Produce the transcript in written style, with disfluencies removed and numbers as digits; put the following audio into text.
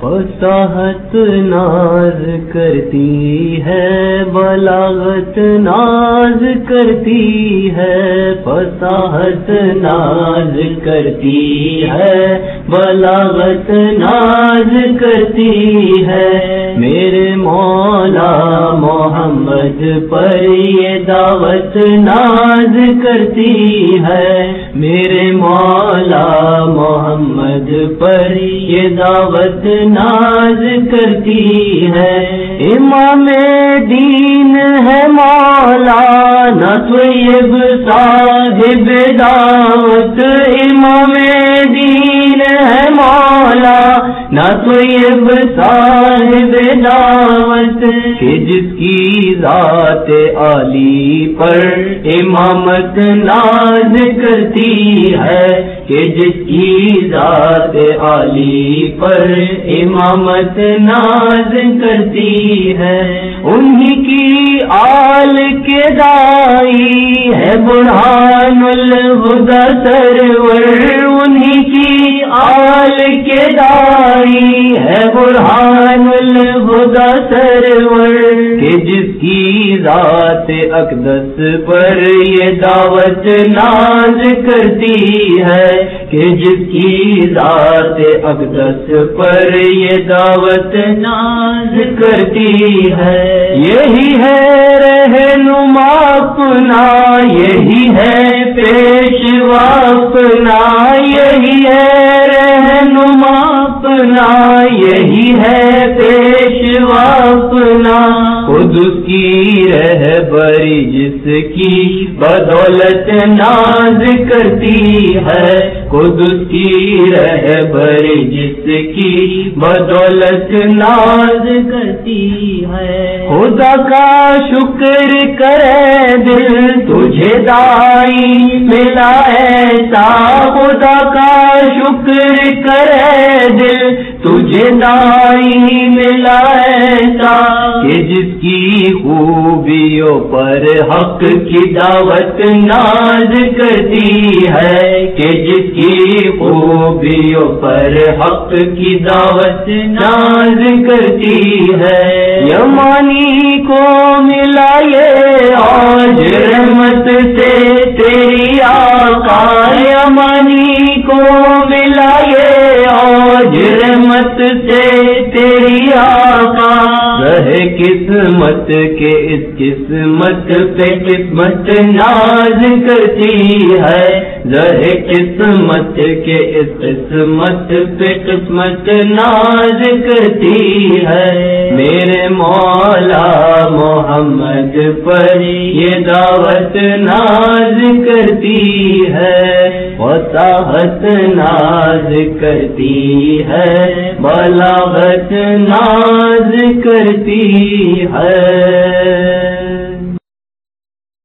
فصاحت ناز کرتی ہے، بلاغت ناز کرتی ہے، فصاحت ناز کرتی ہے، بلاغت ناز کرتی ہے، میرے مولا محمد پر یہ دعوت ناز کرتی ہے، میرے مولا محمد پر یہ دعوت ناز کرتی ہے، امام دین ہے مولانا طیب صاحب دعوت، امام دین ہے مولانا طیب صاحب دعوت، کہ جس کی ذات عالی پر امامت ناز کرتی ہے، کہ جس کی ذات عالی پر امامت ناز کرتی ہے، انہی کی آل کے دائی ہے برہان الہدی سرور، انہی کی آل کے دائی ہے برہان الہدی سرور، کہ جس کی ذات اقدس پر یہ دعوت ناز کرتی ہے، کہ جس کی ذات اقدس پر یہ دعوت ناز کرتی ہے، یہی ہے رہنما اپنا، یہی ہے پیشوا اپنا، یہی ہے رہنما اپنا، یہی ہے پیشوا اپنا، خود اس کی رہبری جس کی بدولت ناز کرتی ہے، خود اس کی رہبری جس کی بدولت ناز کرتی ہے، خدا کا شکر کرے دل تجھے دائی ملا ایسا، خدا کا شکر کرے دل تجھے دائی ملا ایسا، کہ جس کی خوبیوں پر حق کی دعوت ناز کرتی ہے، کہ جس کی خوبیوں پر حق کی دعوت ناز کرتی ہے، یمانی کو ملا یہ آج رحمت سے تیری آقا، یمانی کو ملا یہ آج رحمت سے تیری آقا، رہے قسمت کے اس قسمت پہ قسمت ناز کرتی ہے، رہے قسمت کے اس قسمت پہ قسمت ناز کرتی ہے، میرے مولا محمد پر یہ دعوت ناز کرتی ہے، وساحت ناز کرتی ہے، بلاغت ناز کرتی ہے۔